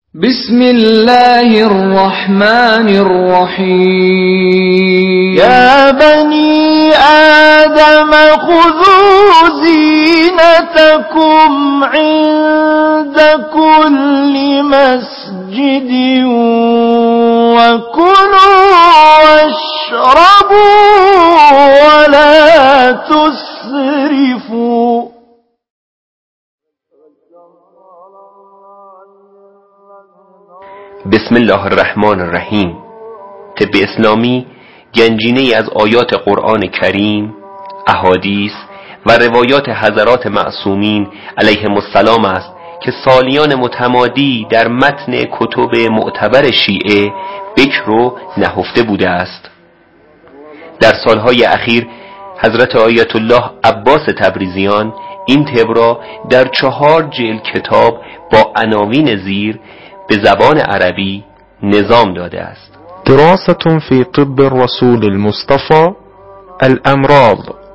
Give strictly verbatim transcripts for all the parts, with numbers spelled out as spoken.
بسم الله الرحمن الرحيم يا بني آدم خذوا زينتكم عند كل مسجد وكلوا واشربوا ولا تسرفوا. بسم الله الرحمن الرحیم. طب اسلامی گنجینه‌ای از آیات قرآن کریم، احادیث و روایات حضرات معصومین علیهم السلام است که سالیان متمادی در متن کتب معتبر شیعه بکر و نهفته بوده است. در سالهای اخیر حضرت آیت الله عباس تبریزیان این طب را در چهار جلد کتاب با عناوین زیر به زبان عربی نظام داده است. دراسة في طب الرسول المصطفى الأمراض.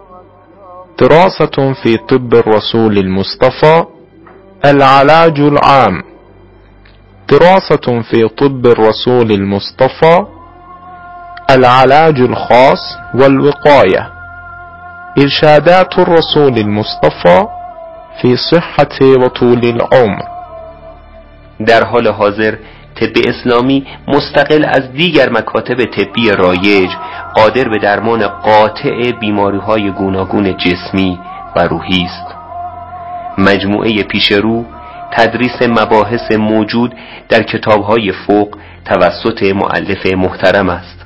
دراسة في طب الرسول المصطفى العلاج العام. دراسة في طب الرسول المصطفى العلاج الخاص والوقاية. إرشادات الرسول المصطفى في صحة وطول العمر. در حال حاضر طب اسلامی مستقل از دیگر مکاتب طبی رایج قادر به درمان قاطع بیماری‌های گوناگون جسمی و روحی است. مجموعه پیشرو تدریس مباحث موجود در کتاب‌های فوق توسط مؤلف محترم است.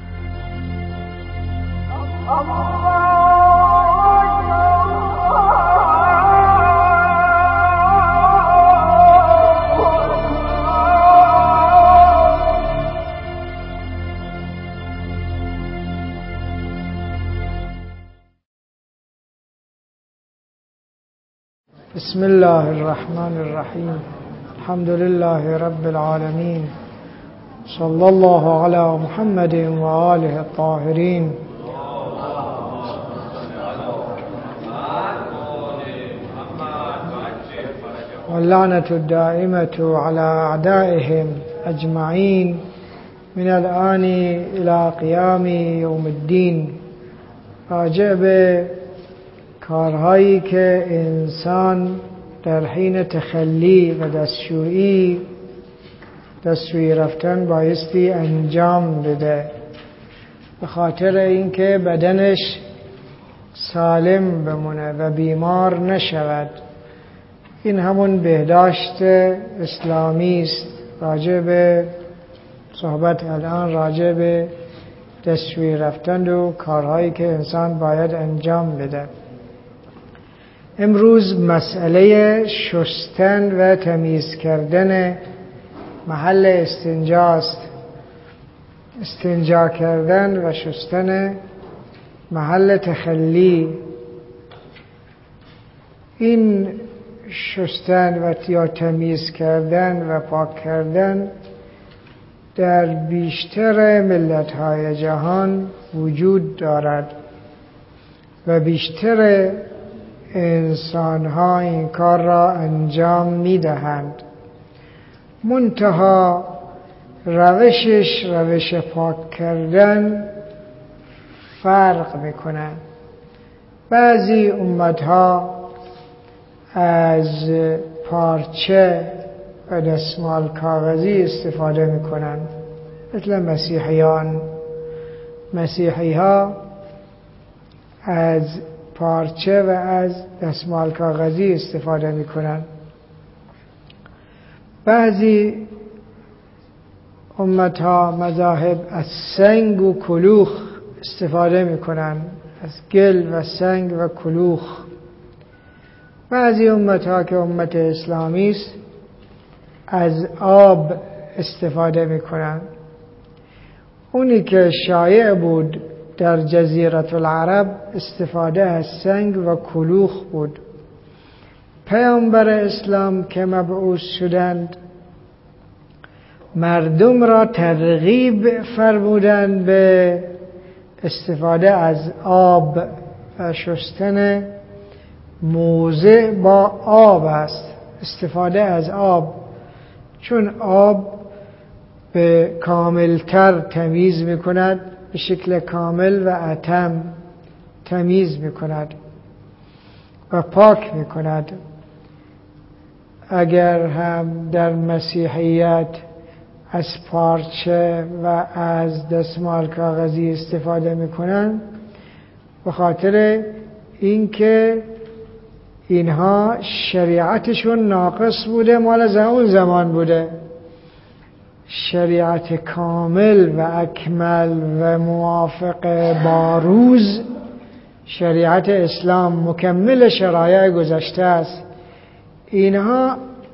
بسم الله الرحمن الرحیم. الحمد لله رب العالمین. صلی الله علی محمد و آله الطاهرین. واللعنة الدائمة على أعدائهم أجمعين من الآن إلى قيام يوم الدين. راجع به کارهایی که انسان در حین تخلی و دستشویی دستشویی رفتن بایستی انجام بده به خاطر اینکه بدنش سالم بمونه و بیمار نشود. این همون بهداشت اسلامی است. راجع به صحبت الان راجع به دستشویی رفتن و کارهایی که انسان باید انجام بده. امروز مسئله شستن و تمیز کردن محل استنجاست. استنجا کردن و شستن محل تخلی. این شستن و یا تمیز کردن و پاک کردن در بیشتر ملت‌های جهان وجود دارد و بیشتر انسان ها این کار را انجام می دهند. منتها روشش روش پاک کردن فرق می کنند. بعضی امت ها از پارچه و دستمال کاغذی استفاده می کنند، مثل مسیحیان. مسیحی ها از پارچه و از دستمال کاغذی استفاده می کنند. بعضی امتها مذاهب از سنگ و کلوخ استفاده می کنند، از گل و سنگ و کلوخ. بعضی امتها که امت اسلامی است از آب استفاده می کنند. اونی که شایع بود در جزیره العرب استفاده از سنگ و کلوخ بود. پیامبر اسلام که مبعوث شدند مردم را ترغیب فرمودند به استفاده از آب و شستن موضع با آب است. استفاده از آب چون آب به کاملتر تمیز می کند، به شکل کامل و اتم تمیز می کند و پاک می کند. اگر هم در مسیحیت از پارچه و از دستمال کاغذی استفاده می کنند، به خاطر اینکه اینها شریعتشون ناقص بوده، مال اون زمان بوده. شریعت کامل و اکمل و موافق با روز شریعت اسلام مکمل شرایع گذشته است. اینها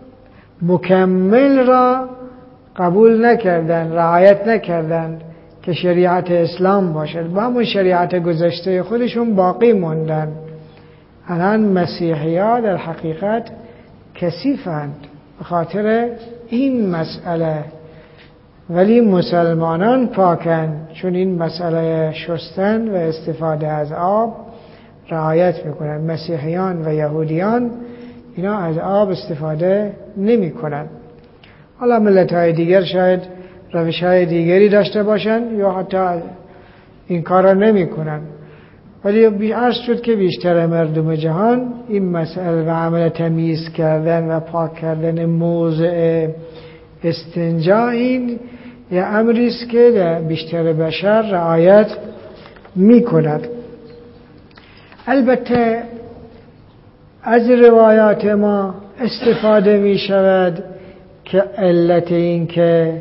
مکمل را قبول نکردن، رعایت نکردن که شریعت اسلام باشد، با همون شریعت گذشته خودشون باقی موندن. الان مسیحی ها در حقیقت کثیفند به خاطر این مسئله، ولی مسلمانان پاکند، چون این مسئله شستن و استفاده از آب رعایت میکنند. مسیحیان و یهودیان اینا از آب استفاده نمی کنند. حالا ملت های دیگر شاید روش های دیگری داشته باشند یا حتی این کار را نمی کنند، ولی عرض شد که بیشتر مردم جهان این مسئله و عمل تمیز کردن و پاک کردن موضع استنجا این یه امری است که بیشتر بشر رعایت می کند. البته از روایات ما استفاده می شود که علت این که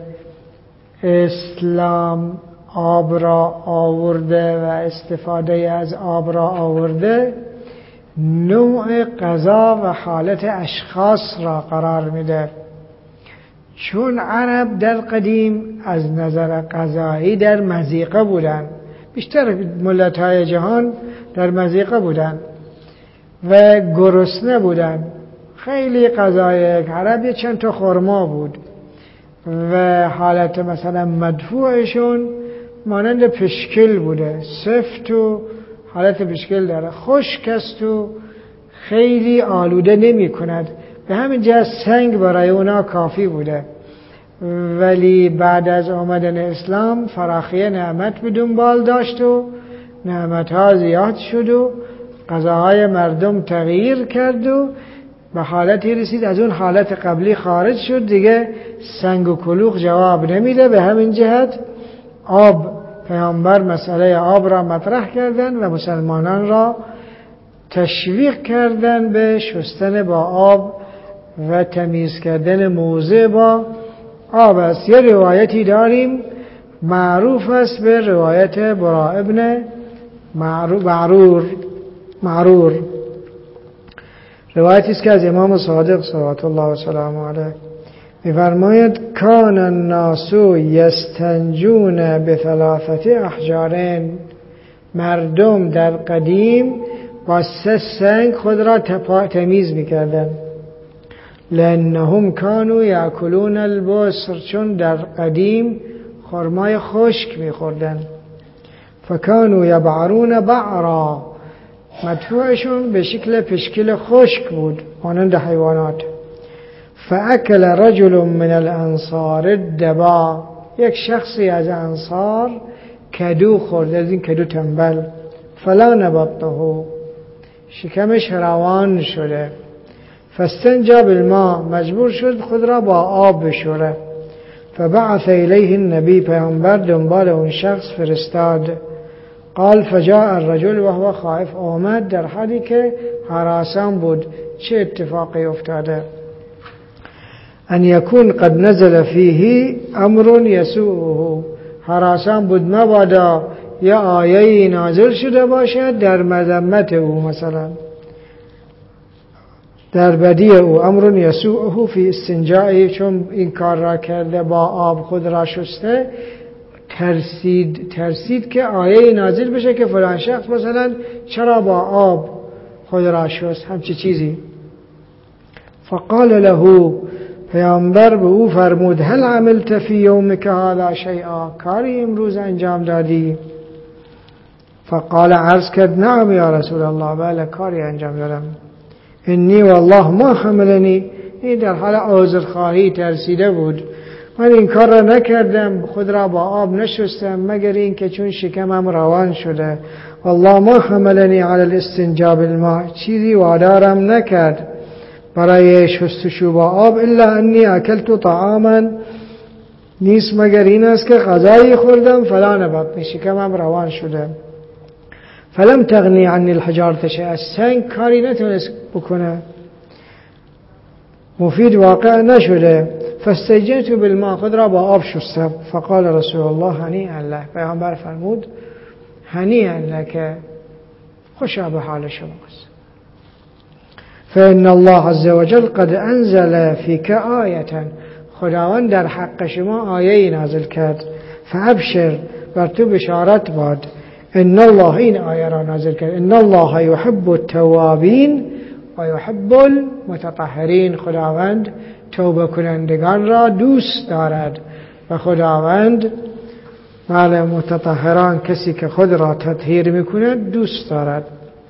اسلام آب را آورده و استفاده از آب را آورده نوع غذا و حالت اشخاص را قرار میده. چون عرب در قدیم از نظر غذایی در مضیقه بودن، بیشتر ملت‌های جهان در مضیقه بودن و گرسنه بودن. خیلی غذای عرب چند تا خرما بود و حالت مثلا مدفوعشون مانند پشکل بوده، سفت و حالت پشکل داره، خشک است و خیلی آلوده نمی کند. به همین جهت سنگ برای اونا کافی بوده. ولی بعد از آمدن اسلام فراخی نعمت به دنبال داشت و نعمتها زیاد شد و غذاهای مردم تغییر کرد و به حالتی رسید از اون حالت قبلی خارج شد، دیگه سنگ و کلوخ جواب نمیده. به همین جهت آب، پیامبر مسئله آب را مطرح کردن و مسلمانان را تشویق کردن به شستن با آب و تمیز کردن موضع با آب است. یه روایتی داریم معروف است به روایت برا ابن معرور معرور روایتی است که از امام صادق صلوات الله و سلامه علیه می‌فرماید کان الناس یستنجون بثلاثه احجار، مردم در قدیم با سه سنگ خود را تمیز می‌کردند. لأنهم كانوا یأکلون البصر، چون در قدیم خرمای خشک می‌خوردند. فکانوا یبعرون بعرا، مدفوعشون به شکل پشکل خشک بود مانند حیوانات. فاکل رجل من الانصار الدبا، یک شخصی از انصار کدو خورد، از این کدو تنبل. فلا نبطه، شکمش روان شده. فاستنجا بالماء، مجبور شد خود را با آب بشوره. فبعث الیه النبی، پیامبر دنبال اون شخص فرستاد. قال فجاء الرجل وهو خائف، آمد در حالی که هراسان بود. چه اتفاقی افتاده؟ ان یکون قد نزل فیه امر یسوءه، هراسان بود مبادا یا آیه نازل شده باشد در مذمت او، مثلا در بدی او. امر یسوءه فی استنجاء، چون این کار را کرده با آب خود را شسته، ترسید ترسید که آیه نازل بشه که فلان شخص مثلا چرا با آب خود را شست، همچی چیزی. فقال له، پیامبر به او فرمود هل عملت فی یومک هذا شیئا، کاری امروز انجام دادی؟ فقال، عرض کرد نعم یا رسول الله، بله کاری انجام دادم. انی والله ما حملنی این در حال عذرخواهی ترسیده بود. من این کار را نکردم، خود را با آب نشستم مگر این که چون شکمم روان شده. والله ما حملنی علی الاستنجاء بالماء، چیزی وادارم نکرد برای شستشو با آب الا انی اکلت طعاما، نیست مگر این است که غذایی خوردم فلان بطنی، شکمم روان شده. فلم تغنی عنی الحجارة شیئا، سنگ کاری نتونست بکنه، مفید واقع نشده. فاستنجیت بالماء، خود را با آب شستم. فقال رسول الله هنیئا لک، پیامبر فرمود هنیئا لک، خوشا به حال شماست. فإن الله عز وجل قد انزل فیک آیة، خداوند در حق شما آیه نازل کرد. فابشر، بر تو بشارت باد. ان الله، این آیه را نازل کرد، ان الله یحب التوابین و یحب المتطهرین، خداوند توبه کنندگان را دوست دارد و خداوند بله متطهران، کسی که خود را تطهیر میکند دوست دارد.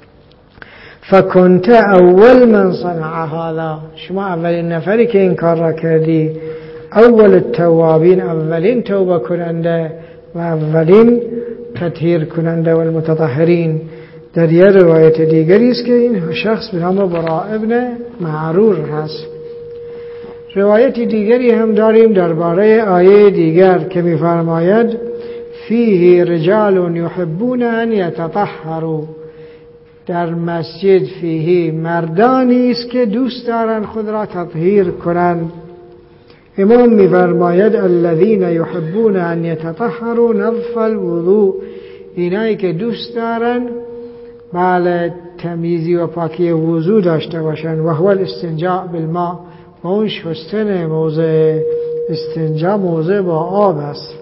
فکنت اول من صنع هذا، شما اولین نفری که این کار را کردی. اول التوابین، اولین توبه کننده و اولین تطهیر کننده و المتطهرین. در یه روایت دیگری است که این شخص به نام براء ابن معرور هست. روایت دیگری هم داریم درباره آیه دیگر که می‌فرماید فیه رجال یحبون ان یتطهروا، در مسجد فیه مردانی است که دوست دارند خود را تطهیر کنند. امام می‌فرماید الذین یحبون ان یتطهروا نظف الوضوء، اینایی که دوست دارند بله تمیزی و پاکی وضو داشته باشند. و هو الاستنجاء بالماء، و اون شستن موضع استنجا موضع با آب است.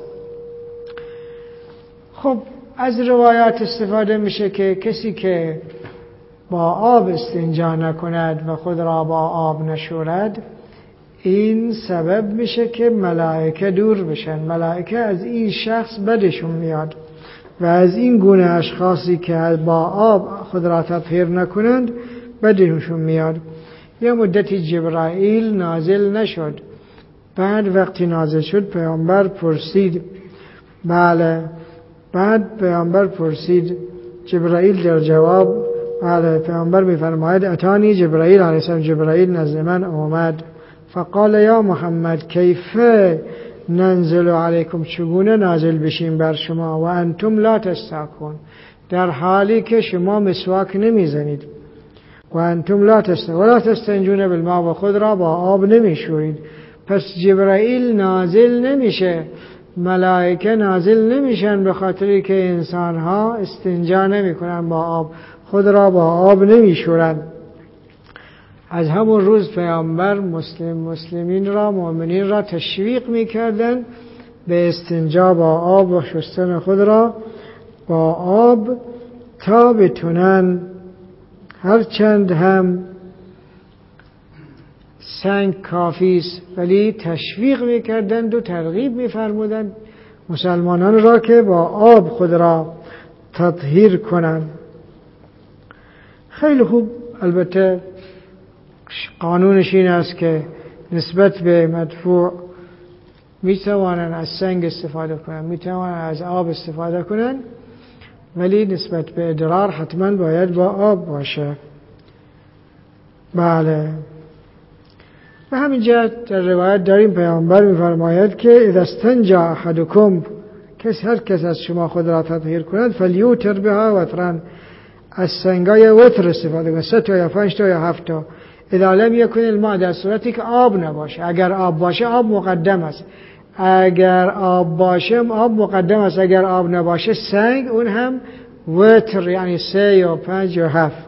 خب از روایات استفاده میشه که کسی که با آب استنجا نکند و خود را با آب نشورد، این سبب میشه که ملائکه دور بشن. ملائکه از این شخص بدشون میاد و از این گونه اشخاصی که با آب خود را تطهیر نکنند بدشون میاد. یه مدتی جبرائیل نازل نشد، بعد وقتی نازل شد پیامبر پرسید، بله بعد پیامبر پرسید، جبرائیل در جواب بله پیامبر میفرماید اتانی جبرائیل علیه السلام، جبرائیل نزد من آمد. فقال یا محمد کیف ننزل علیکم، چگونه نازل بشیم بر شما و انتم لا تستاکون، در حالی که شما مسواک نمیزنید. و انتم لا تستاکون ولا تستنجون بالماء، و خود را با آب نمیشورید. پس جبرائیل نازل نمیشه، ملائکه نازل نمیشن به خاطری که انسانها استنجا نمیکنن با آب، خود را با آب نمیشورند. از همون روز پیامبر مسلم مسلمین را مؤمنین را تشویق میکردن به استنجا با آب و شستن خود را با آب تا بتونن، هرچند هم سنگ کافی است ولی تشویق میکردند و ترغیب میفرمودند مسلمانان را که با آب خود را تطهیر کنند. خیلی خوب. البته قانونش این است که نسبت به مدفوع میتوانند از سنگ استفاده کنند، میتوانند از آب استفاده کنند، ولی نسبت به ادرار حتما باید با آب باشه. بله. به همین جهت در روایت داریم پیامبر میفرماید که اذا استنجا احدکم، کس هر کس از شما خود را تطهیر کند فلیوتر بها وترن، از سنگای وتر استفاده کند، سه تا یا پنج تا یا هفت تا. اذا لم یکن الماء، در صورتی که آب نباشه. اگر آب باشه آب مقدم است، اگر آب باشه آب مقدم است، اگر آب نباشه سنگ، اون هم وتر، یعنی سه یا پنج یا هفت.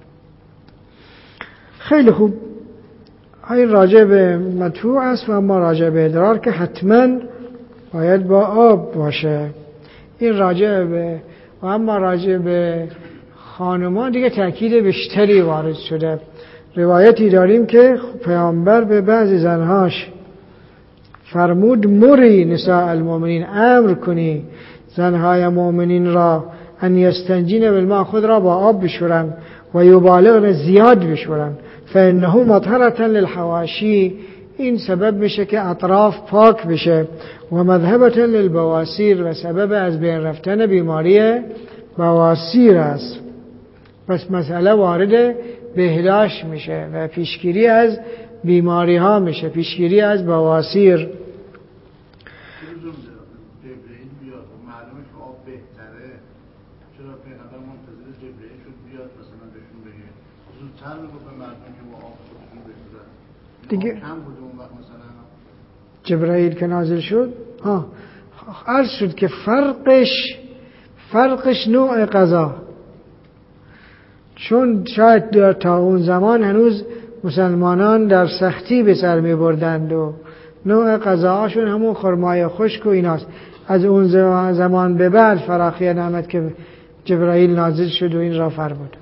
خیلی خوب. این راجع به مدفوع است و اما راجع به ادرار که حتما باید با آب باشه. این راجع به و اما راجع به خانمان دیگه تأکید بیشتری وارد شده. روایتی داریم که پیامبر به بعضی زنهاش فرمود مری نساء المؤمنین، امر کنی زنهای مؤمنین را ان یستنجین بالماء، خود را با آب بشورن و یبالغن، زیاد بشورن. فانه مطهرة للحواشی، این سبب میشه که اطراف پاک بشه، و مذهبة للبواسیر، و سبب از بین رفتن بیماری بواسیر است. پس مسئله وارد بهداشت میشه و پیشگیری از بیماری ها میشه، پیشگیری از بواسیر. دیگه جبرائیل که نازل شد ها عرض شد که فرقش فرقش نوع غذا، چون شاید در تا اون زمان هنوز مسلمانان در سختی به سر می بردند و نوع غذاهاشون همون خرمای خشک و ایناست. از اون زمان به بعد فراخی آمد که جبرائیل نازل شد و این را فرمود.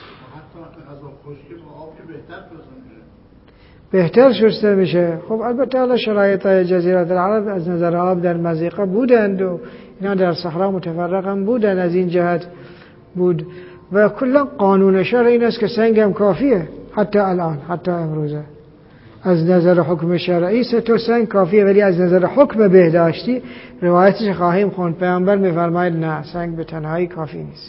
بهتر شسته میشه. خب البته حالا شرایط جزیره العرب از نظر آب در مضیقه بودند و اینا در صحرا متفرق هم بودند، از این جهت بود. و کلا قانون شرع این است که سنگ هم کافیه، حتی الان، حتی امروزه از نظر حکم شرعی سه تا سنگ کافیه، ولی از نظر حکم بهداشتی روایتش خواهیم خوند. پیامبر میفرماید نه، سنگ به تنهایی کافی نیست.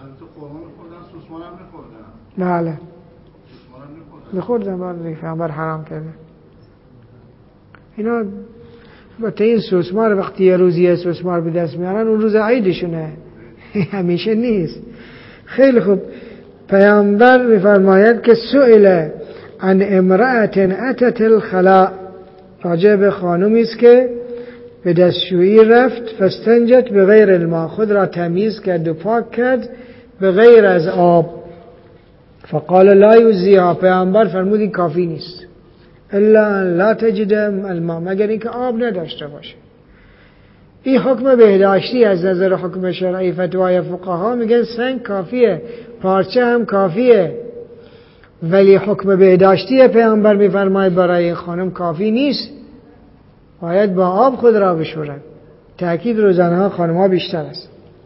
بله میخوردن، بله پیامبر حرام کرده اینا. البته این سوسمار وقتی یه روزی یه سوسمار به دست میارن اون روز عیدشونه، همیشه نیست. خیلی خوب. پیامبر میفرماید که سئل عن امرأة اتت الخلاء، راجع به خانومی است که به دستشویی رفت، فاستنجت به غیر الماء، خود را تمیز کرد و پاک کرد به غیر از آب. فقال لا یجزیها، پیامبر فرمود این کافی نیست، الا لا تجد الماء، مگر اینکه آب نداشته باشه. این حکم بهداشتی از نظر حکم شرعی. فتوای فقها میگن سنگ کافیه، پارچه هم کافیه، ولی حکم بهداشتی پیامبر میفرماید برای این خانم کافی نیست، باید با آب خود را بشورد. تأکید رو زنها خانمها بیشتر است.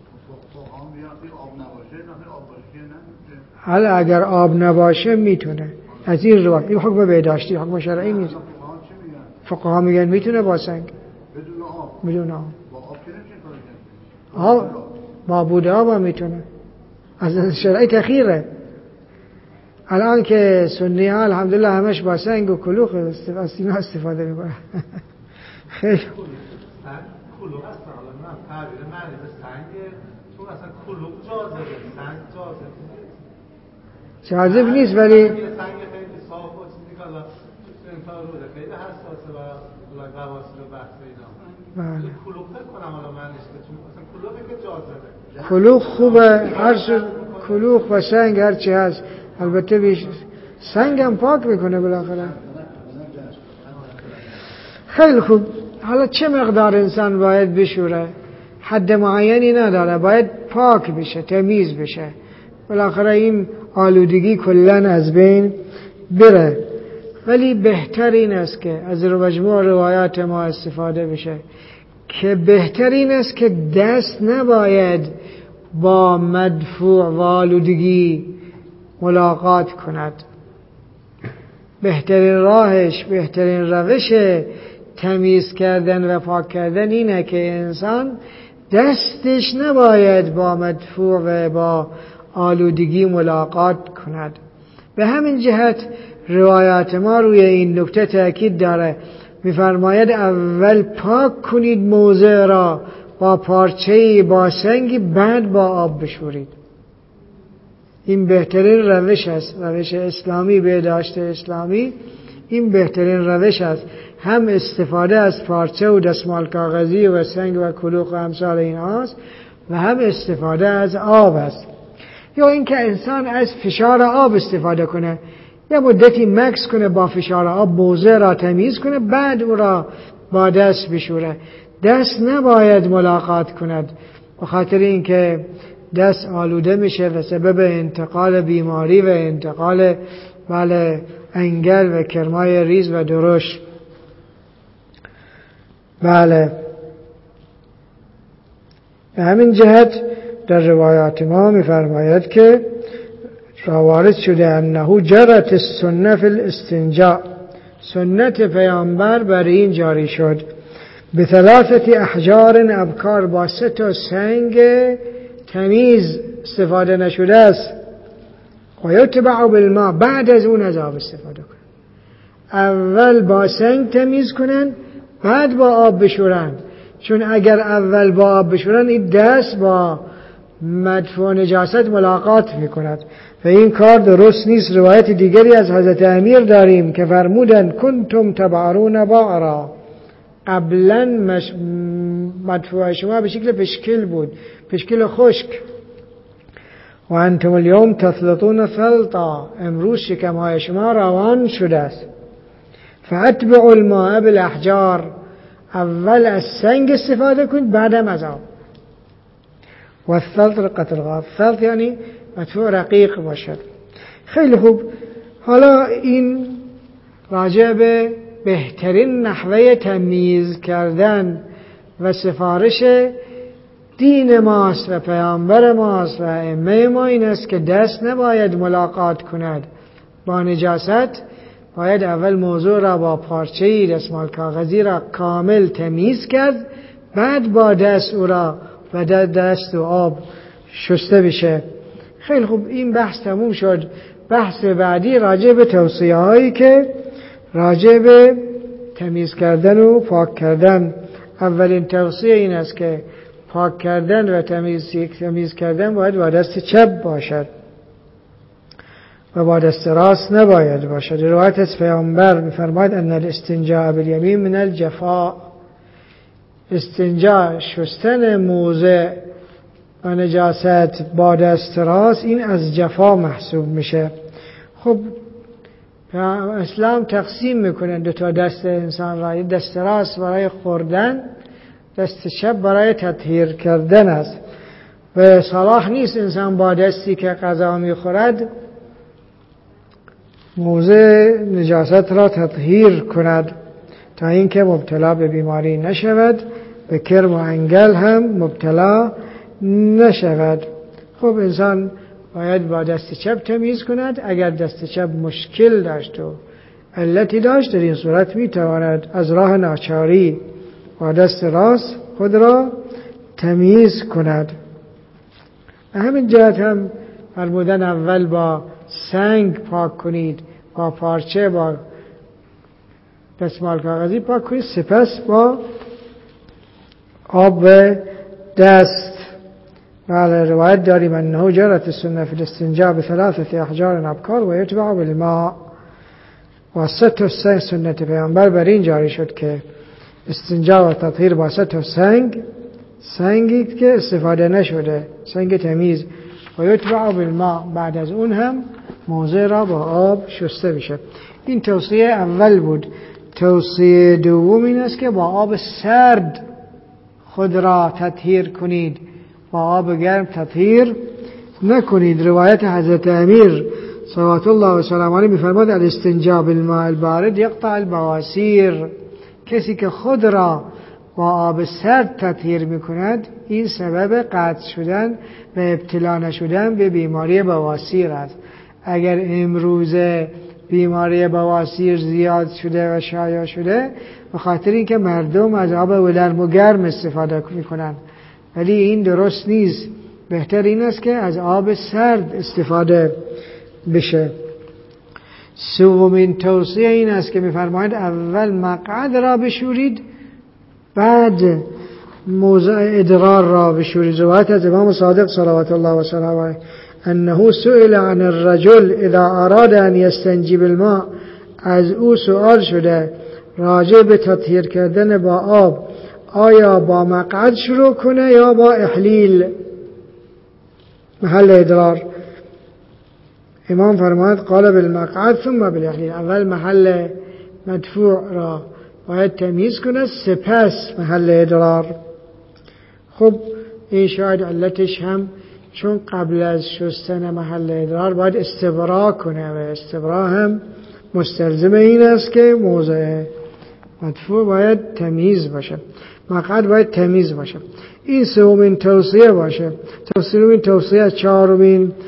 حالا اگر آب نباشه میتونه، از این روایت. این حکم بهداشتی، حکم شرعی نیست. فقها میگن میتونه با سنگ بدون آب، بدون آب آب با بود آب هم میتونه. از شرعی تخیره. الان که سنی ها الحمدلله همش با سنگ و کلوخ استفاده میکنه. خیلی کلوخ هست. حالا من تعبیر معنی به سنگ، چون اصلا کلوخ جاذبه، سنگ جاذبه جاذب نیست، ولی سنگ خیلی صاف و چیزی که حالا انتا روده خیلی حساسه و بواسیر و بحث اینا. بله کلوخ فکر کنم حالا معنیش که چون اصلا کلوخه که جاذبه. کلوخ خوبه، هر کلوخ و سنگ هر چی هست. البته بیش سنگ هم پاک میکنه بالاخره. خیلی خوب. حالا چه مقدار انسان باید بشوره؟ حد معینی نداره، باید پاک بشه، تمیز بشه، بالاخره این آلودگی کلن از بین بره. ولی بهتر این است که از مجموع روایات ما استفاده بشه که بهتر این است که دست نباید با مدفوع و آلودگی ملاقات کند. بهترین راهش، بهترین روش تمیز کردن و پاک کردن اینه که انسان دستش نباید با مدفوع و با آلودگی ملاقات کند. به همین جهت روایات ما روی این نکته تأکید داره. می‌فرماید اول پاک کنید موضع را با پارچه‌ای، با سنگی، بعد با آب بشورید. این بهترین روش است، روش اسلامی، بهداشت اسلامی این بهترین روش است. هم استفاده از پارچه و دستمال کاغذی و سنگ و کلوخ و امثال این هاست، و هم استفاده از آب است. یا اینکه انسان از فشار آب استفاده کنه، یه مدتی مکس کنه با فشار آب، موضع را تمیز کنه، بعد او را با دست بشوره. دست نباید ملاقات کند، به خاطر اینکه دست آلوده میشه و سبب انتقال بیماری و انتقال بله انگل و کرمای ریز و درشت. بله به همین جهت در روایات ما میفرماید که را وارد شده انه جرت السنه فی الاستنجاء، سنت پیامبر بر این جاری شد، به ثلاثه احجار ابکار، با سه تا سنگ تمیز استفاده نشده است. و یتبع بالماء، بعد از اون از آب استفاده کنن. اول با سنگ تمیز کنن بعد با آب بشورن، چون اگر اول با آب بشورن این دست با مدفوع نجاست ملاقات میکند و این کار درست نیست. روایت دیگری از حضرت امیر داریم که فرمودند کنتم تبعرون بعرا، قبلا مش... مدفوع شما به شکل پشکل بود، پشکل خشک، و انتم اليوم تثلطون ثلطا، امروز شکمهای شما روان شده است. فاتبعوا الماء بالاحجار، اول از سنگ استفاده کنید بعدم از آب. و الثلط رقت الغاب، ثلط یعنی مدفوع رقیق باشد. خیلی خوب، حالا این راجع به بهترین نحوه تمیز کردن و سفارش دین ماست و پیامبر ماست و ائمه ما این است که دست نباید ملاقات کند با نجاست، باید اول موضوع را با پارچه‌ای دستمال کاغذی را کامل تمیز کرد، بعد با دست او را و دست و آب شسته بشه. خیلی خوب، این بحث تموم شد. بحث بعدی راجع به توصیه هایی که راجع به تمیز کردن و پاک کردن. اولین توصیه این است که پاک کردن و تمیز, تمیز کردن باید با دست چپ باشد و با دست راست نباید باشد. روایت از پیامبر می‌فرماید ان الاستنجاء بالیمین من الجفاء، استنجا شستن موضع و نجاست با دست راست این از جفا محسوب میشه. خب اسلام تقسیم میکنه دو تا دست انسان را، دست راست برای خوردن، دست چپ برای تطهیر کردن است و صلاح نیست انسان با دستی که غذا میخورد موضع نجاست را تطهیر کند تا اینکه مبتلا به بیماری نشود، به کرم و انگل هم مبتلا نشود. خب انسان باید با دست چپ تمیز کند. اگر دست چپ مشکل داشت و علتی داشت در این صورت میتواند از راه ناچاری با دست راست خود را تمیز کند. همین جهت هم فرمودن اول با سنگ پاک کنید، با پارچه با دستمال کاغذی پاک کنید، سپس با آب و دست. بله، روایت داریم انه جرت السنه فی الاستنجاء بثلاثه احجار ابکار و یتبع بالماء، و سه سنگ سنت پیامبر بر این جاری شد که استنجا و تطهیر با سه سنگ، سنگی که استفاده نشده، سنگ تمیز، و یتبع بالماء، بعد از اون هم موضع را با آب شسته بشه. این توصیه اول بود. توصیه دوم این است که با آب سرد خود را تطهیر کنید، با آب گرم تطهیر نکنید. روایت حضرت امیر صلوات الله و سلام علیه می‌فرماید الاستنجاء بالماء البارد یقطع البواسیر، کسی که خود را با آب سرد تطهیر می‌کند این سبب قطع شدن و ابتلا نشدن به بیماری بواسیر است. اگر امروز بیماری بواسیر زیاد شده و شایع شده به خاطر اینکه مردم از آب ولرم و گرم استفاده می‌کنند، ولی این درست نیست. بهتر این است که از آب سرد استفاده بشه. سومین توصیه این است که می‌فرمایند اول مقعد را بشورید بعد موضع ادرار را بشورید. روایت از امام صادق صلوات الله و سلامه علیه انه سئل عن الرجل اذا اراد ان یستنجی بالماء، از او سؤال شده راجع به تطهیر کردن با آب آیا با مقعد شروع کنه یا با احلیل محل ادرار؟ امام فرماید قال بالمقعد ثم بالاحلیل، اول محل مدفوع را باید تمیز کنه سپس محل ادرار. خب این شاید علتش هم چون قبل از شستن محل ادرار باید استبرا کنه و استبرا هم مستلزم این است که موضع مدفوع باید تمیز باشه، مقعد باید تمیز باشه. این سومین توصیه باشه. سومین توصیه. چهارمین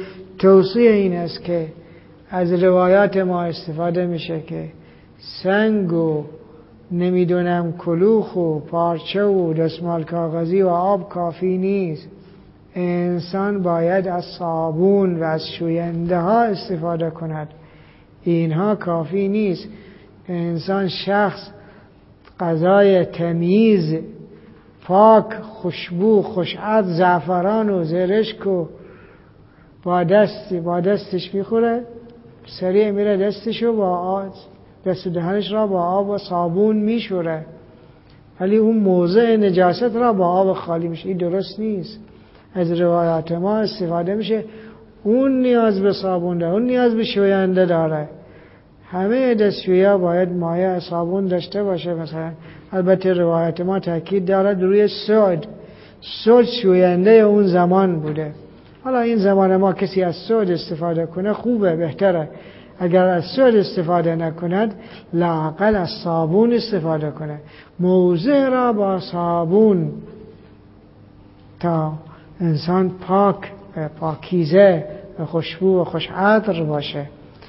توصیه این است که از روایات ما استفاده میشه که سنگ و نمیدونم کلوخ و پارچه و دستمال کاغذی و آب کافی نیست. انسان باید از صابون و از شوینده ها استفاده کند. اینها کافی نیست. انسان شخص غذای تمیز پاک خوشبو خوشعط زعفران و زرشک و با دست با دستش میخوره، سریع میره دستشو با آب دست دهنش را با آب و صابون میشوره، ولی اون موضع نجاست را با آب خالی میشه. این درست نیست. از روایات ما استفاده میشه اون نیاز به صابون داره، اون نیاز به شوینده داره. همه دستشویی باید مایع صابون داشته باشه. مثلا البته روایت ما تاکید دارد روی سود. سود شوینده اون زمان بوده. حالا این زمان ما کسی از سود استفاده کنه خوبه، بهتره. اگر از سود استفاده نکند لااقل از صابون استفاده کنه، موضع را با صابون تا انسان پاک پاکیزه و خوشبو و خوش عطر باشه.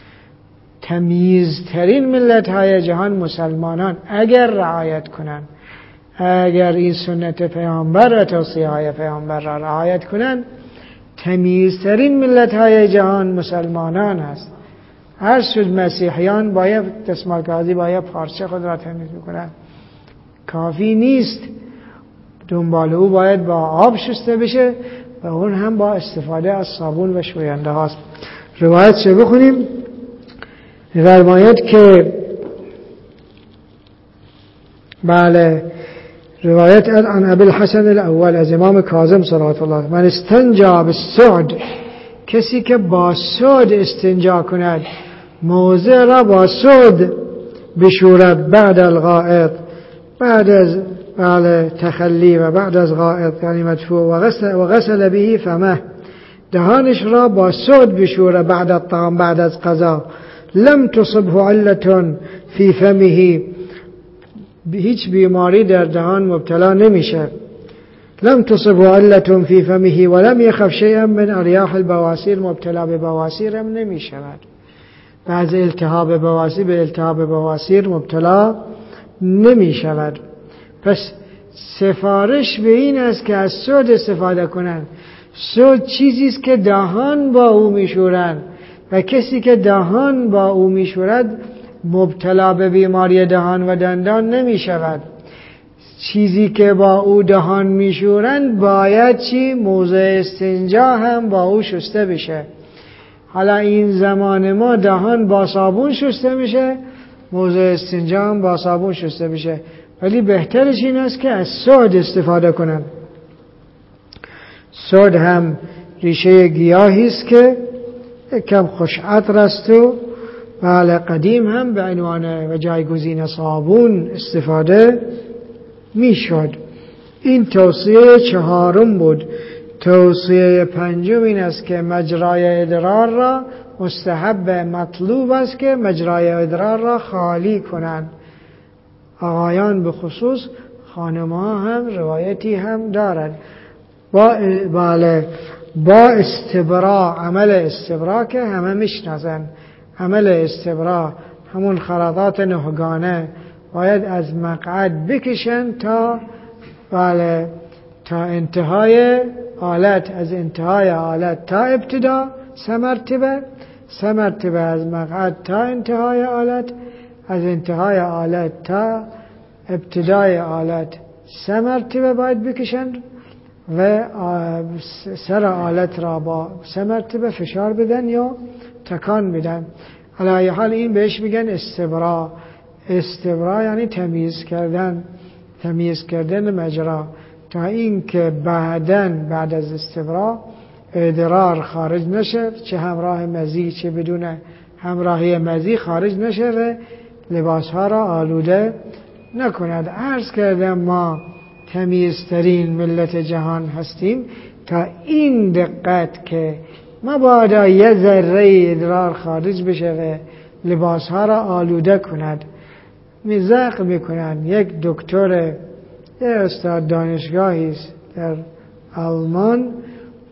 تمیزترین ملت های جهان مسلمانان اگر رعایت کنن، اگر این سنت پیامبر و توصیه های پیامبر را رعایت کنن، تمیزترین ملت های جهان مسلمانان هست. هر شد مسیحیان باید دستمال کاغذی باید پارچه خود را تمیز میکنن، کافی نیست. دنبال او باید با آب شسته بشه و اون هم با استفاده از صابون و شوینده هاست. روایت چه بخونیم؟ فرماید که بله، روایت عن ابی الحسن الاول از امام کاظم صلوات الله، من استنجا بالسعد، کسی که با سعد استنجا کند، موضع را با سعد بشورد بعد الغائط، بعد از بله تخلی و بعد از غائط یعنی مدفوع، و غسل, و غسل به فمه، دهانش را با سعد بشوره بعد الطعام بعد از غذا، لم تصبه علة فی فمه، هیچ بیماری در دهان مبتلا نمیشه. لم تصبه علة فی فمه ولم یخف شیئا من اریاح البواسیر، مبتلا به بواسیر هم نمیشود. بعض التهاب بواسیر به التهاب بواسیر مبتلا نمیشود. پس سفارش به این است که از سعد استفاده کنند. سعد چیزی است که دهان با او میشورند و کسی که دهان با او میشورد مبتلا به بیماری دهان و دندان نمی شود. چیزی که با او دهان میشورند باید چی؟ موضع استنجا هم با او شسته بشه. حالا این زمان ما دهان با صابون شسته میشه، موضع استنجا هم با صابون شسته بشه، ولی بهترش این است که از سعد استفاده کنن. سعد هم ریشه گیاهی است که کم خوش عطر است و بله قدیم هم به عنوان و جایگزین صابون استفاده میشد. این توصیه چهارم بود. توصیه پنجم این است که مجرای ادرار را مستحب مطلوب است که مجرای ادرار را خالی کنند. آقایان به خصوص، خانم‌ها هم روایتی هم دارد. با بله با استبرا، عمل استبرا که همه میشناسن، عمل استبرا همون خراطات نهگانه باید از مقعد بکشن تا بله تا انتهای آلت، از انتهای آلت تا ابتدا سه مرتبه، سه مرتبه از مقعد تا انتهای آلت، از انتهای آلت تا ابتدای آلت سه مرتبه باید بکشن و سر آلت را با سه مرتبه فشار بدن یا تکان بدن. علی حال این بهش میگن استبرا. استبرا یعنی تمیز کردن، تمیز کردن مجرا، تا این که بعدن بعد از استبرا ادرار خارج نشه، چه همراه مزی چه بدون همراهی مزی خارج نشه و لباسها را آلوده نکند. عرض کردم ما تمیزترین ملت جهان هستیم تا این دقت که مبادا یه ذره ادرار خارج بشه و لباسها را آلوده کند. مزاق میکنن. یک دکتر، یک استاد دانشگاهی است در آلمان،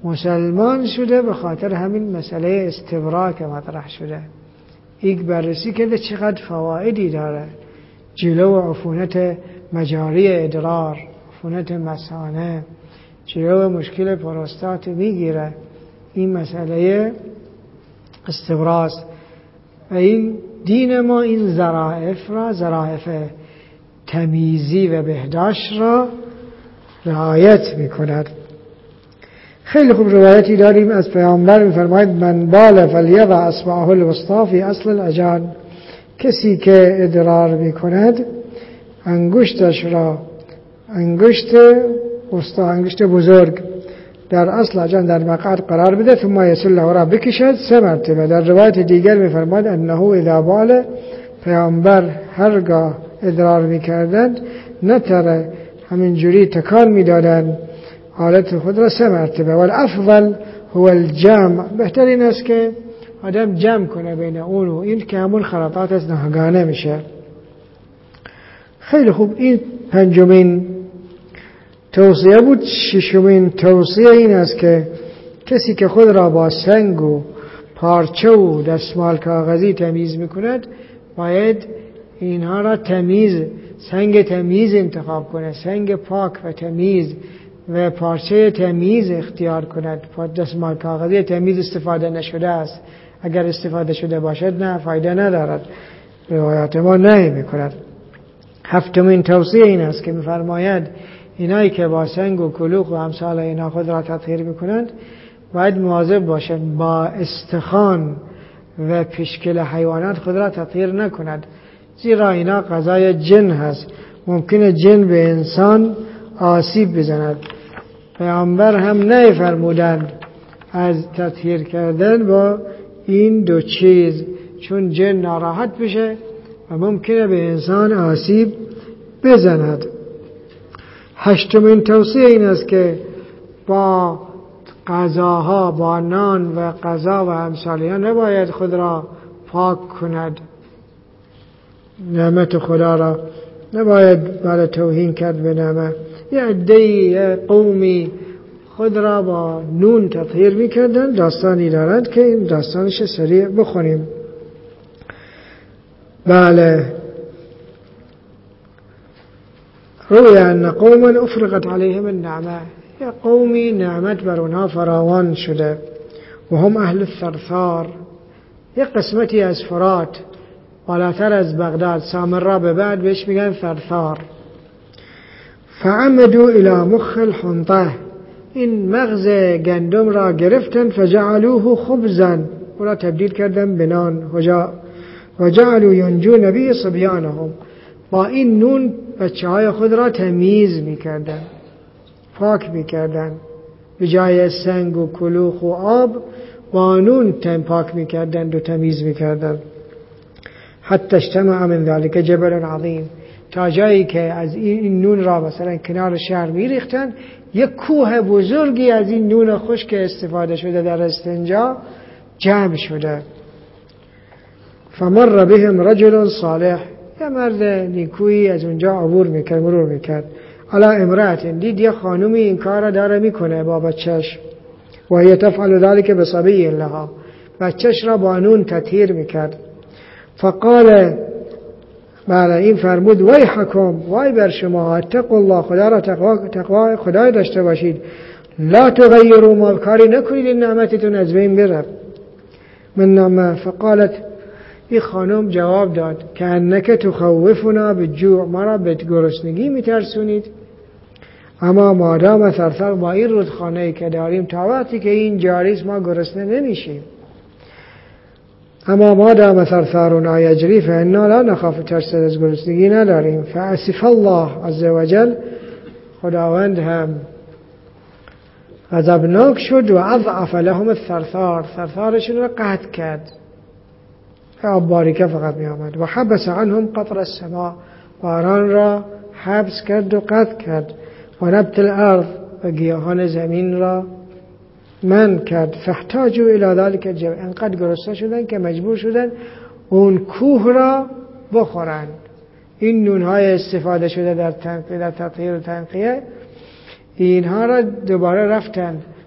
مسلمان شده به خاطر همین مسئله استبرا که مطرح شده. یک بررسی کرده چقدر فوائدی داره، جلو عفونت مجاری ادرار، عفونت مثانه، جلو مشکل پروستات میگیره. این مسئله استبراست و این دین ما این ظرائف را، ظرائف تمیزی و بهداشت را رعایت میکند. خیلی خوب روایتی داریم از پیامبر میفرماید من بال فلیضع اصبعه الوسطی فی اصل العجان، کسی که ادرار میکند انگشتش را، انگشت وسطا، انگشت بزرگ در اصل عجان در مقعد قرار بده، ثم یسله را بکشد سه مرتبه. در روایت دیگر میفرماید انه اذا بال، پیامبر هرگاه ادرار میکردند نتره، همینجوری تکان میدادند حالت خود را سه مرتبه. والافضل هو الجمع، بهترین است که آدم جمع کنه بین اون و این که همون خلطات از ناگهانه میشه. خیلی خوب، این پنجمین توصیه بود. ششمین توصیه این است که کسی که خود را با سنگ و پارچه و دستمال کاغذی تمیز میکند باید اینها را تمیز، سنگ تمیز انتخاب کنه، سنگ پاک و تمیز و پارچه تمیز اختیار کند. دستمال کاغذی تمیز استفاده نشده است، اگر استفاده شده باشد نه، فایده ندارد، روایات ما نهی میکند. هفتمین توصیه این است که میفرماید اینایی که با سنگ و کلوخ و امثال اینا خود را تطهیر میکنند باید مواظب باشند با استخوان و پشکل حیوانات خود را تطهیر نکند، زیرا اینا غذای جن هست، ممکنه جن به انسان آسیب بزند. پیامبر هم نه فرمودند از تطهیر کردن با این دو چیز، چون جن ناراحت بشه و ممکنه به انسان آسیب بزند. هشتمین توصیه این است که با غذاها، با نان و غذا و امثالیها نباید خود را پاک کند، نعمت خدا را نباید برای توهین کرد به نعمت. یه عده‌ای قومی خود را با نون تطهیر میکردن، داستانی دارند که این داستانش سریع بخونیم. بله، روی ان قوما افرغت علیهم النعمه، یه قومی نعمت بر اونها فراوان شده، و هم اهل الثرثار، یه قسمتی از فرات بالاتر از بغداد، سامرا به بعد بهش میگن ثرثار. فعمدوا الى مخ الحنطه، این مغز گندم را گرفتن، فجعلوه خبزا، او را تبدیل کردن به نان، و جعلوا ینجون به صبیانهم، با این نون بچه های خود را تمیز میکردن، پاک میکردن، به جای سنگ و کلوخ و آب با نون تم پاک میکردن و تمیز میکردن. حتی اجتمع من ذلك جبل عظیم، تا جایی که از این نون را مثلا کنار شهر میریختن، یک کوه بزرگی از این نون خشک استفاده شده در استنجا جمع شده. فمر بهم رجل صالح، یه مرد نیکویی از اونجا عبور میکرد، مرور میکرد. علی امرأة، دید یه خانومی این کار را داره میکنه با بچهش، و هی تفعل ذلك بصبی لها، بچهش را با نون تطهیر میکرد. فقال، بله، این فرمود ویحکم، وای بر شما، اتقوا الله، خدا را تقوا, تقوا خدای داشته باشید، لا تغیروا ما، کاری نکنید این نعمتتون از بین بره. من نعمه. فقالت، این خانم جواب داد که انک تخوفنا بالجوع، ما را به گرسنگی میترسونید، اما مادام ثرثار، با این رودخانه‌ای که داریم تا وقتی که این جاریست ما گرسنه نمیشیم. اما مادام ثرثارنا یجری فانا لا نخاف، ترس از گرسنگی نداریم. فاسف الله عز وجل، خداوند هم غضبناک شد و اضعف لهم الثرثار، ثرثارشون را قطع کرد، آب باریکه فقط می آمد. و حبس عنهم قطر السماء، باران را حبس کرد و قطع کرد. و نبت الارض، و گیاهان زمین را من کرد. فاحتاجوا الى ذلك الجبل، انقدر گرسنه شدن که مجبور شدن اون کوه را بخورند. این نونهای استفاده شده در تنقیه، در تطهیر و تنقیه، اینها را دوباره رفتن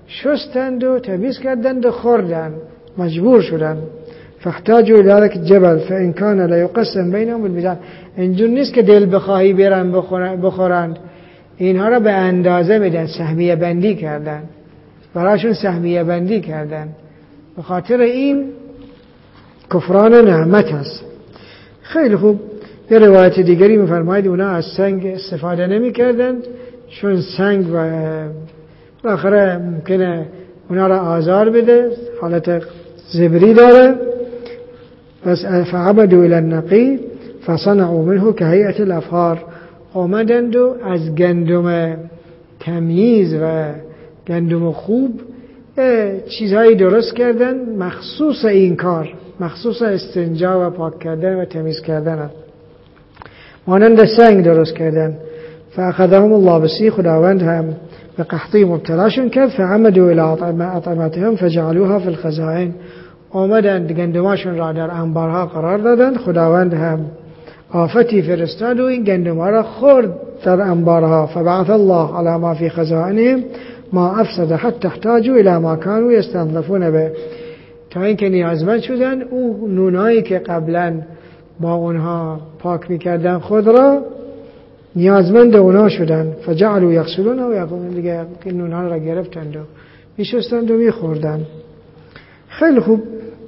شستند و تمیز کردند و خوردند، مجبور شدند. فاحتاجوا الى ذلك الجبل فان كان لا يقسم بينهم بالميزان. اینجور نیست که دل بخواهی برن بخورند، اینها را به اندازه میدن، سهمیه بندی کردن، براشون سهمیه بندی کردن. به خاطر این کفران نعمت هست. خیلی خوب. یه روایت دیگری میفرماید اونا از سنگ استفاده نمی کردند چون سنگ و بالاخره ممکنه اونا را آزار بده، حالت زبری داره. بس فعبدوا الى النقی فصنعوا منه كهيئة الافخار. آمدند و از گندم تمیز و گندم خوب چیزهایی درست کردن مخصوص این کار، مخصوص استنجا و پاک کردن و تمیز کردن، مانند سنگ درست کردن. فاخذهم الله بسی، خداوند هم به قحطی مبتلاشون کرد. فعمدوا الى اطعمتهم فجعلوها في الخزائن. آمدند گندماشون را در انبارها قرار دادند، خداوند هم آفتی فرستاد و این گندمها را خورد در انبارها. فبعث الله على ما في خزائنهم ما افسد حتى احتاجوا الى ما كانوا يستنظفون به. تا اینکه نیازمند شدن اون نونایی که قبلا با اونها پاک میکردن خود را، نیازمند اونا شدن. فجعلوا یغسلون و یاکلون. دیگه این نونها را گرفتند و میشستند و میخوردن. خیلی خوب.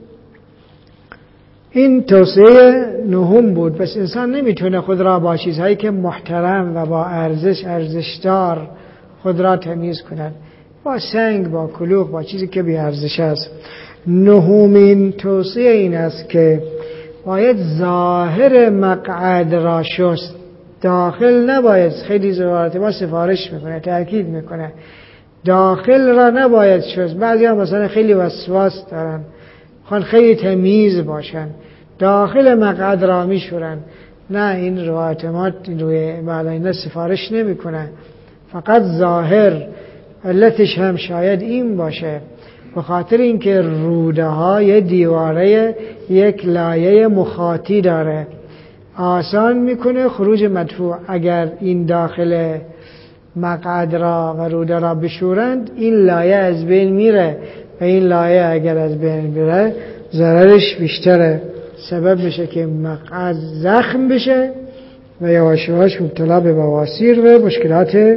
این توصیه نهم بود. بس انسان نمیتونه خود را با چیزهایی که محترم و با ارزش ارزشدار خود را تمیز کند، با سنگ، با کلوخ، با چیزی که بی ارزش است. نهمین توصیه این است که باید ظاهر مقعد را شست، داخل نباید. خیلی زوارت ما سفارش میکنه، تأکید میکنه داخل را نباید شست. بعضی ها مثلا خیلی وسواس دارن، خوان خیلی تمیز باشن، داخل مقعد را میشورن. نه، این روایت ما روی بعد سفارش نمیکنه، فقط ظاهر. علتش هم شاید این باشه، به خاطر اینکه روده های دیواره یک لایه مخاطی داره، آسان میکنه خروج مدفوع. اگر این داخل مقعد را و روده را بشورند، این لایه از بین میره و این لایه اگر از بین بره ضررش بیشتره، سبب میشه که مقعد زخم بشه و یواش یواش مبتلا به بواسیر و مشکلات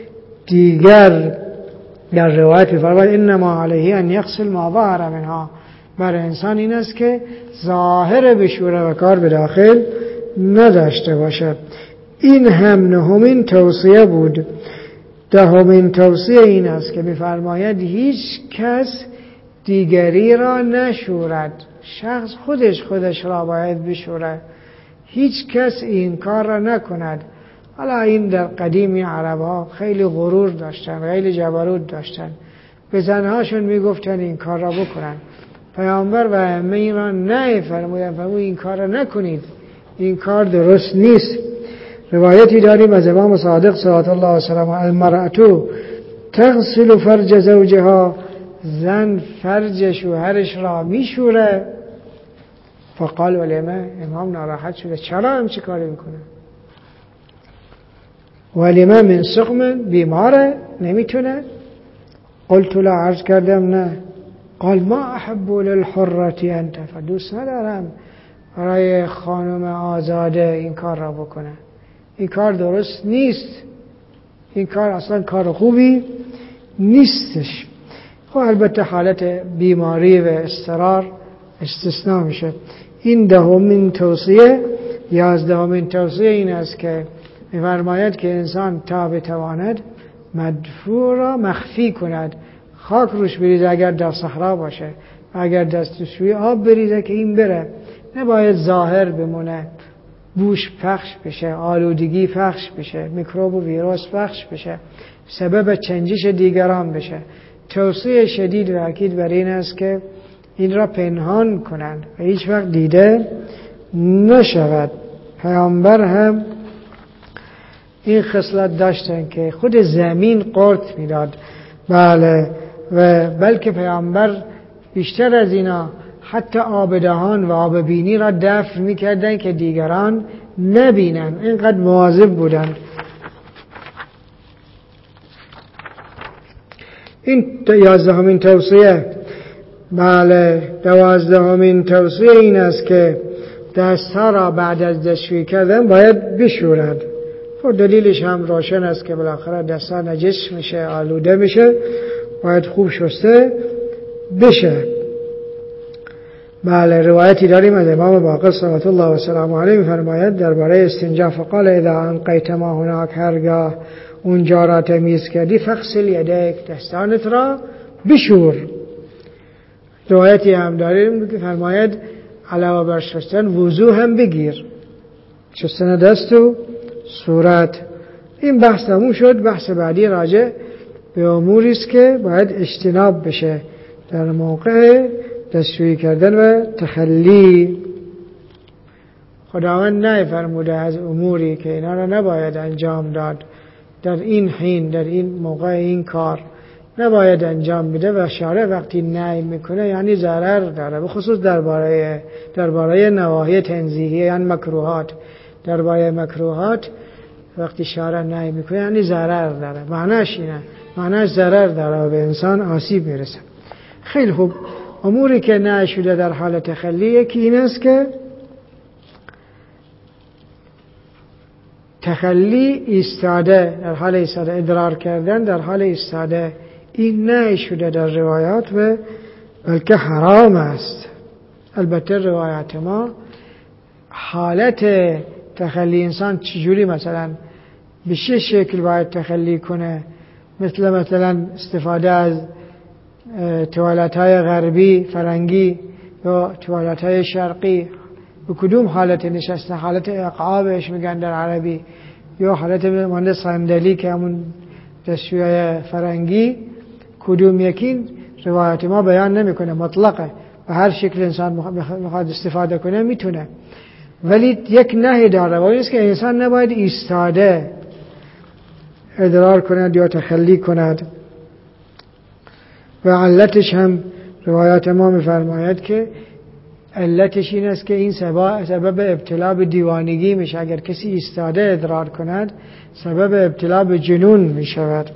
دیگر. در روایت می‌فرماید انما علیه ان یغسل ما ظهر منها. بر انسان این است که ظاهر بشوره و کار به داخل نداشته باشد. این هم نهمین توصیه بود. دهمین توصیه این است که می‌فرماید هیچ کس دیگری را نشورد، شخص خودش خودش را باید بشورد، هیچ کس این کار را نکند. حالا این در قدیمی عرب ها خیلی غرور داشتن، خیلی جبروت داشتن، به زنهاشون میگفتن این کار را بکنن. پیامبر و ائمه این را نه فرمودن، فرمود این کار را نکنید، این کار درست نیست. روایتی داریم از امام صادق صلوات الله علیه و سلم: المرأة تغسل فرج زوجها، زن فرج شوهرش را میشوره. فقال ولما، امام ناراحت شده، چرا هم چه کاری میکنه؟ ولما من سقم، بیماره نمیتونه. قلت لا، عرض کردم نه. قال ما احب للحرة انت، دوست ندارم برای خانم آزاده این کار را بکنه، این کار درست نیست، این کار اصلا کار خوبی نیستش. خب البته حالت بیماری و اضطرار استثناء میشه. این دهمین توصیه. یازدهمین توصیه این است که می‌فرماید که انسان تا بتواند مدفوع را مخفی کند، خاک روش بریزه اگر در صحرا باشه، اگر دستشوی آب بریزه که این بره، نباید ظاهر بمونه، بوش پخش بشه، آلودگی پخش بشه، میکروب و ویروس پخش بشه، سبب چنجش دیگران بشه. توصیه شدید و اکید بر این است که این را پنهان کنند و هیچ وقت دیده نشود. پیامبر هم این خصلت داشتن که خود زمین قرط میداد. بله، و بلکه پیامبر بیشتر از اینا حتی آب دهان و آب بینی را دفع میکردن که دیگران نبینن، اینقدر مواظب بودن. این یازدهمین توصیه. بله، دوازدهمین توصیه این است که دستها را بعد از دستشویی کردن باید بشورد. خب دلیلش هم روشن است که بالاخره دستها نجس میشه، آلوده میشه، باید خوب شسته بشه. بله، روایتی داریم از امام باقر صلوات الله و سلامه علیه میفرماید درباره استنجا فقال اذا انقیت ما هناک، هرگاه اونجا را تمیز کردی فغسل یدیک، دستانت را بشور. روایتی هم داریم که فرماید علاوه بر شستن وضو هم بگیر، شستن دست و صورت. این بحث تموم شد. بحث بعدی راجع به اموری است که باید اجتناب بشه در موقع دستشویی کردن و تخلی. خداوند نفرموده از اموری که اینا را نباید انجام داد در این حین، در این موقع این کار نباید انجام بده و شارع وقتی نهی میکنه یعنی ضرر داره، به خصوص درباره درباره نواهی تنزیهی یعنی مکروهات. درباره مکروهات وقتی شارع نهی میکنه یعنی ضرر داره، معناش اینه، معناش ضرر داره و به انسان آسیب میرسه. خیلی خوب. اموری که نهی شده در حال تخلی یکی این است که تخلی ایستاده، در حال ایستاده، ادرار کردن در حال ایستاده، این نهی شده در روایات و بلکه حرام است. البته روایات ما حالت تخلی انسان چجوری، مثلا به چه شکل باید تخلی کنه، مثل مثلا استفاده از توالت های غربی فرنگی یا توالت های شرقی، به کدوم حالت نشستن، حالت اقعابش میگن در عربی، یا حالت مانند صندلی که همون دستشوی فرنگی، کدوم یکی روایت ما بیان نمیکنه، مطلقه و هر شکل انسان میخواد استفاده کنه میتونه. ولی یک نهی داره و این است که انسان نباید ایستاده ادرار کند یا تخلی کند. و علتش هم روایات ما میفرماید که علتش این است که این سبب سبب ابتلا به دیوانگی میشه. اگر کسی ایستاده ادرار کند سبب ابتلا به جنون میشود.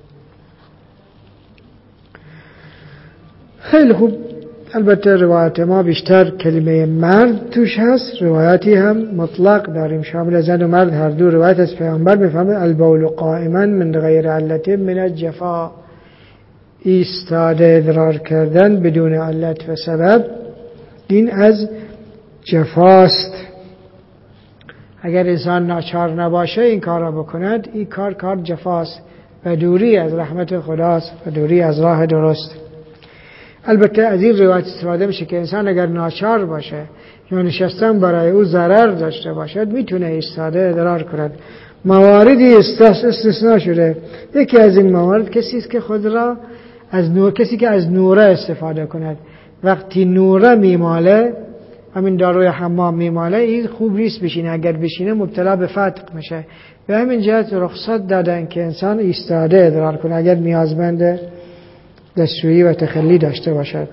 خیلی خوب. البته روایت ما بیشتر کلمه مرد توش هست، روایتی هم مطلق داریم شامل زن و مرد هر دو. روایت از پیامبر میفهمه البول قائما من غیر علت من الجفا، ایستاده ادرار کردن بدون علت و سبب این از جفاست. اگر انسان ناچار نباشه این کار را بکند، این کار کار جفاست و دوری از رحمت خداست و دوری از راه درست. البته از این روایت استفاده میشه که انسان اگر ناچار باشه یا نشستن برای او ضرر داشته باشد میتونه ایستاده ادرار کند. مواردی استثناء شده. یکی از این موارد کسی است که خود را از نور، کسی که از نوره استفاده کند. وقتی نوره میماله، همین داروی حمام میماله، این خوب نیست بشینه، اگر بشینه مبتلا به فتق میشه. به همین جهت رخصت دادن که انسان ایستاده ادرار کنه اگر نیازمند دستشویی و تخلی داشته باشد.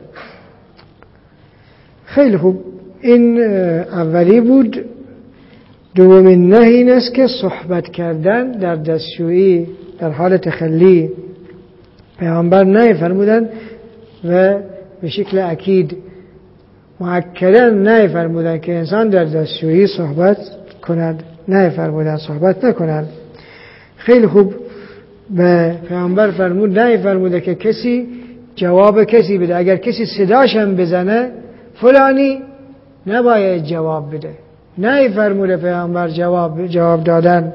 خیلی خوب. این اولی بود. دومین نهی این است که صحبت کردن در دستشویی در حال تخلی پیامبر نهی فرمودن و به شکل اکید مؤکدا نهی فرمودن که انسان در دستشویی صحبت کند، نهی فرمودن صحبت نکند. خیلی خوب. به پیامبر فرمود نهی فرموده که کسی جواب کسی بده. اگر کسی صداشم بزنه فلانی نباید جواب بده. نهی فرموده پیامبر جواب جواب دادن.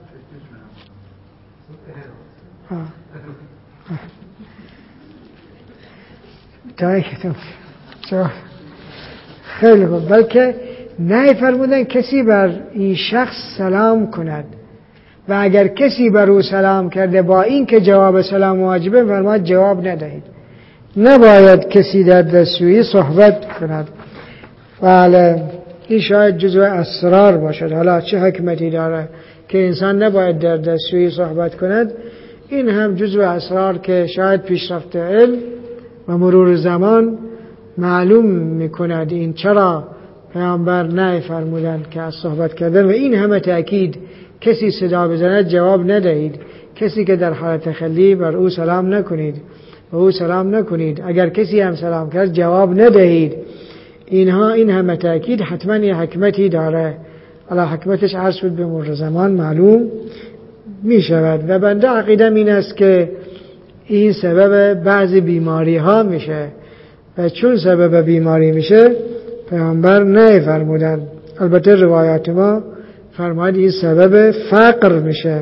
خیلی خوب. بلکه نهی فرمودن کسی بر این شخص سلام کند و اگر کسی بر او سلام کرده با این که جواب سلام واجبه فرماید جواب ندهید. نباید کسی در دستشویی صحبت کند. بله، این شاید جزو اسرار باشد. حالا چه حکمتی داره که انسان نباید در دستشویی صحبت کند؟ این هم جزو اسرار که شاید پیشرفت علم و مرور زمان معلوم میکند این چرا پیامبر نهی فرمودند که از صحبت کردن و این همه تأکید کسی صدا بزند جواب ندهید، کسی که در حالت تخلی بر او سلام نکنید. به او سلام نکنید، اگر کسی هم سلام کرد جواب ندهید. اینها این همه تأکید حتما یه حکمتی داره. حالا حکمتش عرض شد به مر زمان معلوم می شود و بنده عقیدم این است که این سبب بعضی بیماری ها میشه و چون سبب بیماری میشه پیامبر نه فرمودن. البته روایات ما فرماید این سبب فقر میشه،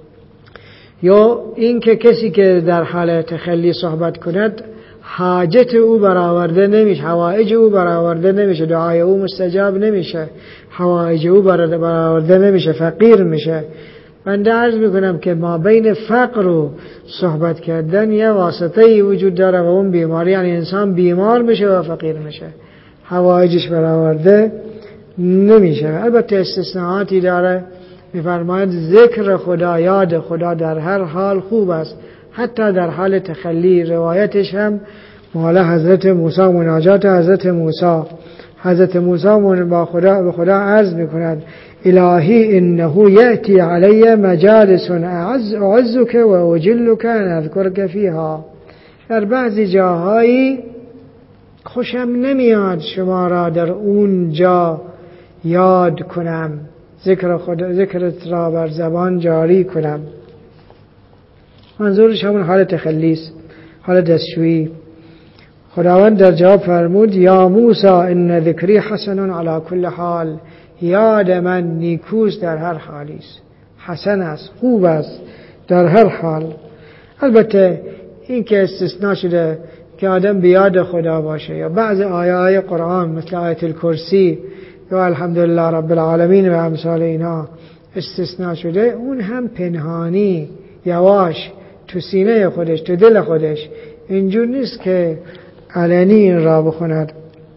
یا این که کسی که در حال تخلی صحبت کند حاجت او برآورده نمیشه، حوائج او برآورده نمیشه، دعای او مستجاب نمیشه، حوائج او برآورده نمیشه، فقیر میشه. بنده عرض میکنم که ما بین فقر و صحبت کردن یه واسطه‌ای وجود داره و اون بیماری، یعنی انسان بیمار میشه و فقیر میشه، حوائجش برآورده نمیشه. البته استثناءاتی داره، میفرماید ذکر خدا، یاد خدا در هر حال خوب است، حتی در حال تخلی. روایتش هم مال حضرت موسی، مناجات حضرت موسی. حضرت موسی با خدا به خدا عرض میکند الهی انه یأتی علی مجالس اعز اعزک و اجلک ان اذکرک فیها. در بعضی جاهایی خوشم نمیاد شما را در اون جا یاد کنم، ذکر خدا، ذکرت را بر زبان جاری کنم. منظورش همون حال تخلیص، حال دستشویی. خداوند در جواب فرمود یا موسی ان ذکری حسن علی کل حال، یاد من نیکوست در هر حالی است، حسن است، خوب است در هر حال. البته این که استثناء شده که آدم بیاد خدا باشه، یا بعض آیات قرآن مثل آیت الکرسی یا الحمدلله رب العالمین و امثال اینا استثناء شده، اون هم پنهانی یواش تو سینه خودش، تو دل خودش، اینجور نیست که علنی این را بخوند.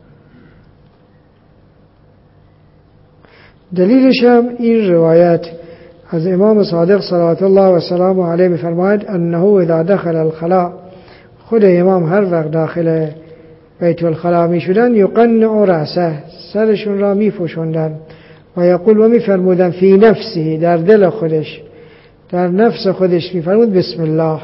دلیلش هم این روایت از امام صادق صلوات الله و سلام علیه میفرماید انه اذا دخل الخلاء، خود امام هر وقت داخل بیت الخلاء می شدن یقنع رأسه، سرشون را می پوشوندن و یقول و می فرمودن فی نفسه، در دل خودش، در نفس خودش می فرمود بسم الله.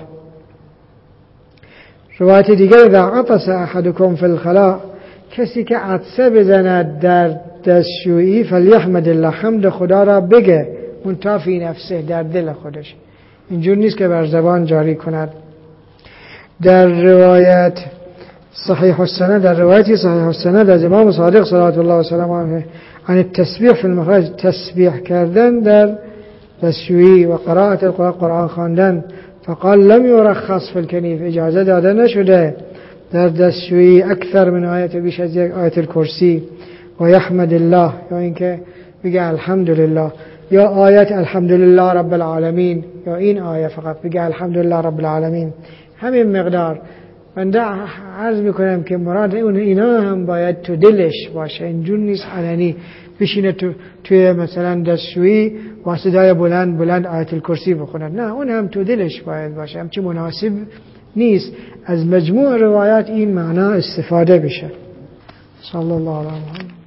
روایت دیگر اذا عطس احدکم فی الخلاء، کسی که عطسه بزند در دستشویی فلیحمد الله، حمد خدا را بگه، منتها فی نفسه، در دل خودش، اینجور نیست که بر زبان جاری کند. در روایت صحیح السند، در روایتی صحیح السند از امام صادق صلوات الله و سلام علیه عن التسبیح فی المخرج، تسبیح کردن در دستشویی و قرائت القرآن، قرآن خواندن. فقال لم يرخص فی الکنیف، اجازه داده نشده در دستشویی اکثر من آیت، بیش از یک آیت الکرسی. و یحمد الله، یا اینکه بگه الحمدلله، یا آیت الحمدلله رب العالمین، یا این آیه فقط بگه الحمدلله رب العالمین، همین مقدار. بنده عرض میکنم که مراد اون اینا هم باید تو دلش باشه، اینجور نیست علنی بشینه تو توی مثلا دستشویی با صدای بلند بلند آیت الکرسی بخوند، نه، اون هم تو دلش باید باشه، همچی مناسب نیست. از مجموع روایات این معنا استفاده بشه. صلی الله علیه و